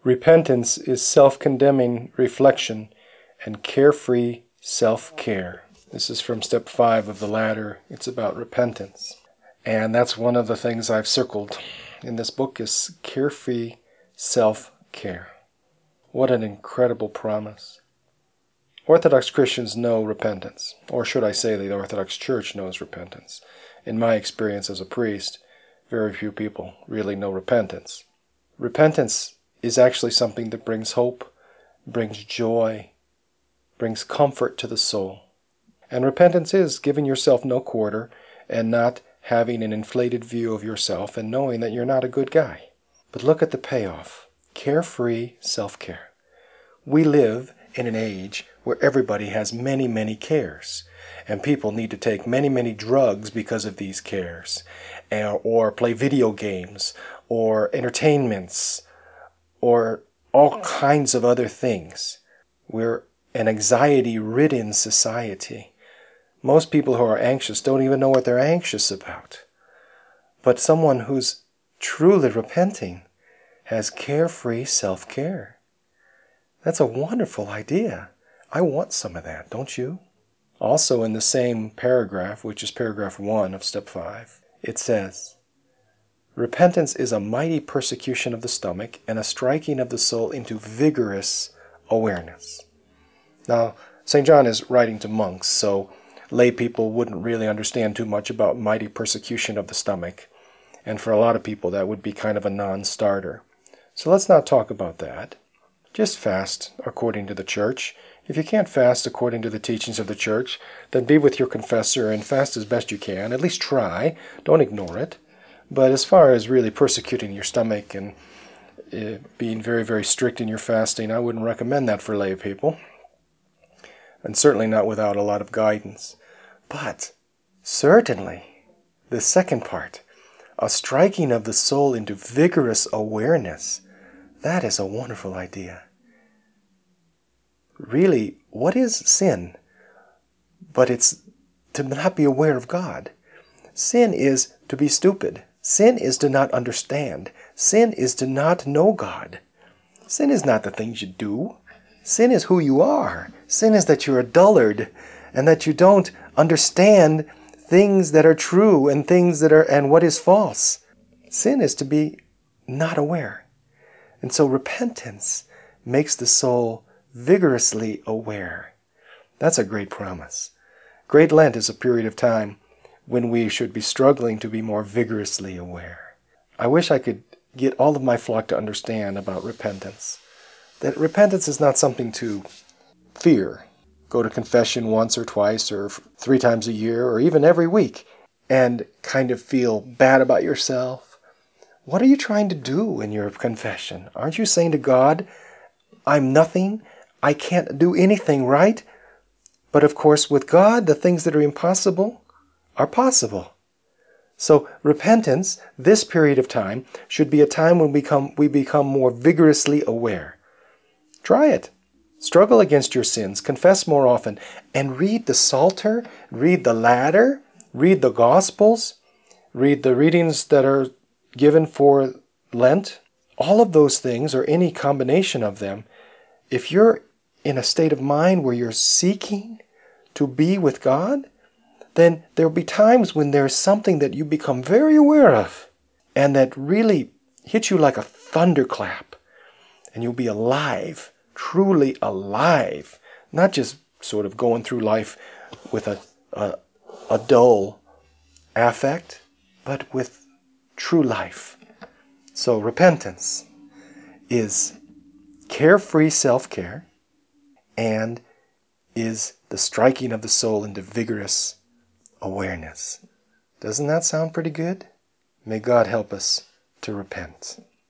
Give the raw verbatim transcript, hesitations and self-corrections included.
Repentance is self-condemning reflection and carefree self-care. This is from step five of the ladder. It's about repentance. And that's one of the things I've circled in this book is carefree self-care. What an incredible promise. Orthodox Christians know repentance, or should I say the Orthodox Church knows repentance. In my experience as a priest, very few people really know repentance. Repentance is actually something that brings hope, brings joy, brings comfort to the soul. And repentance is giving yourself no quarter and not having an inflated view of yourself and knowing that you're not a good guy. But look at the payoff. Carefree self-care. We live in an age where everybody has many, many cares. And people need to take many, many drugs because of these cares. Or play video games, or entertainments, or all kinds of other things. We're an anxiety-ridden society. Most people who are anxious don't even know what they're anxious about. But someone who's truly repenting has carefree self-care. That's a wonderful idea. I want some of that, don't you? Also in the same paragraph, which is paragraph one of step five, it says, repentance is a mighty persecution of the stomach and a striking of the soul into vigorous awareness. Now, Saint John is writing to monks, so lay people wouldn't really understand too much about mighty persecution of the stomach. And for a lot of people, that would be kind of a non-starter. So let's not talk about that. Just fast according to the Church. If you can't fast according to the teachings of the Church, then be with your confessor and fast as best you can. At least try. Don't ignore it. But as far as really persecuting your stomach and uh, being very, very strict in your fasting, I wouldn't recommend that for lay people. And certainly not without a lot of guidance. But certainly, the second part, a striking of the soul into vigorous awareness, that is a wonderful idea. Really, what is sin? But it's to not be aware of God. Sin is to be stupid. Sin is to not understand. Sin is to not know God. Sin is not the things you do. Sin is who you are. Sin is that you're a dullard and that you don't understand things that are true and things that are and what is false. Sin is to be not aware. And so repentance makes the soul vigorously aware. That's a great promise. Great Lent is a period of time when we should be struggling to be more vigorously aware. I wish I could get all of my flock to understand about repentance. That repentance is not something to fear. Go to confession once or twice or three times a year or even every week and kind of feel bad about yourself. What are you trying to do in your confession? Aren't you saying to God, I'm nothing, I can't do anything right? But of course, with God, the things that are impossible are possible. So repentance, this period of time, should be a time when we become, we become more vigorously aware. Try it. Struggle against your sins, confess more often, and read the Psalter, read the Ladder, read the Gospels, read the readings that are given for Lent. All of those things, or any combination of them, if you're in a state of mind where you're seeking to be with God, then there will be times when there's something that you become very aware of and that really hits you like a thunderclap. And you'll be alive, truly alive, not just sort of going through life with a, a, a dull affect, but with true life. So repentance is carefree self-care and is the striking of the soul into vigorous awareness. Doesn't that sound pretty good? May God help us to repent.